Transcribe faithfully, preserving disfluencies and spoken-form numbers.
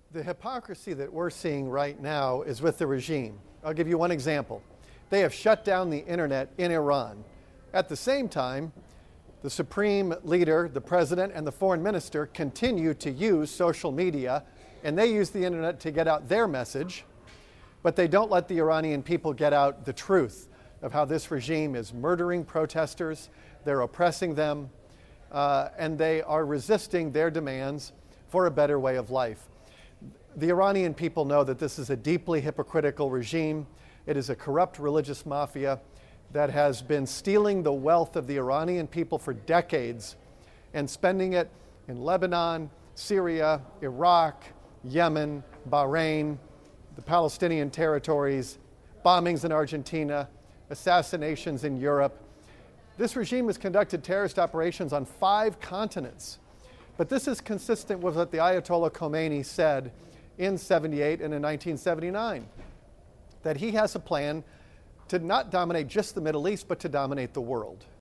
The hypocrisy that we're seeing right now is with the regime. I'll give you one example. They have shut down the internet in Iran. At the same time, the supreme leader, the president, and the foreign minister continue to use social media, and they use the internet to get out their message, but they don't let the Iranian people get out the truth of how this regime is murdering protesters, they're oppressing them, uh, and they are resisting their demands for a better way of life. The Iranian people know that this is a deeply hypocritical regime. It is a corrupt religious mafia that has been stealing the wealth of the Iranian people for decades and spending it in Lebanon, Syria, Iraq, Yemen, Bahrain, the Palestinian territories, bombings in Argentina, assassinations in Europe. This regime has conducted terrorist operations on five continents. But this is consistent with what the Ayatollah Khomeini said in seventy-eight and in nineteen seventy-nine, that he has a plan to not dominate just the Middle East, but to dominate the world.